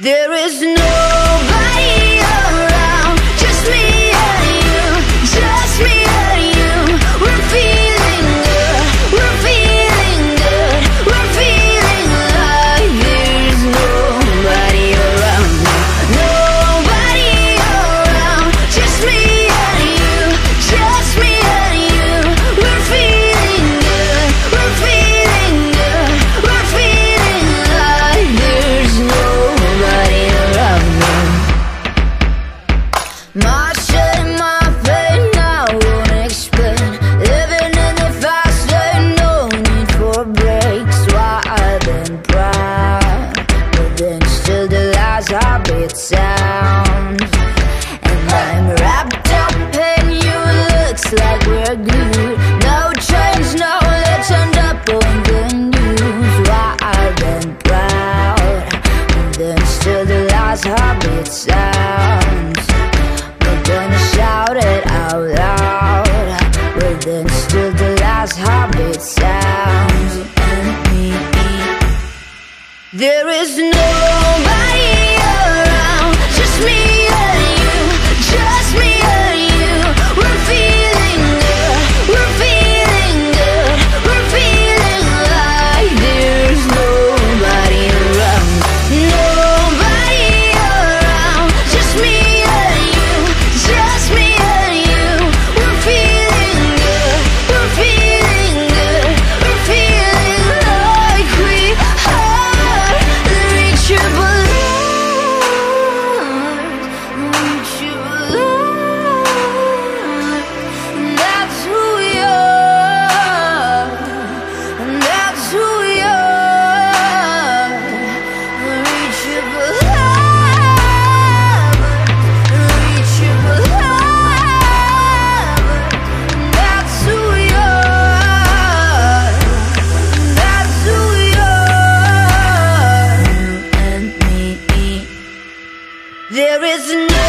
There is nobody around, just me and you, just me and you. We're feeling good, we're feeling good, we're feeling like there's nobody around, nobody around, just me and you, just me and you. We're feeling good, we're feeling good, we're feeling like there's nobody around me. My shit in my pain, I won't explain. Living in the fast lane, no need for breaks. Why I've been proud, but then still the last heartbeat sounds. And I'm wrapped up in you, looks like we're glued. No change, no, let's end up on the news. Why I've been proud, but then still the last heartbeat sounds. We're gonna shout it out loud, but then still the last heartbeat sounds. And me, there is nobody around, just me and you, just me and you. We're feeling good, we're feeling good, we're feeling like there's nobody around, nobody around, just me and you, just me and you. We're feeling good, we're feeling good, we're feeling like we are the reachable light, and that's who we are, and that's who we are, the reachable light, the reachable light, and that's who we are, and that's who we are, you and me. There is no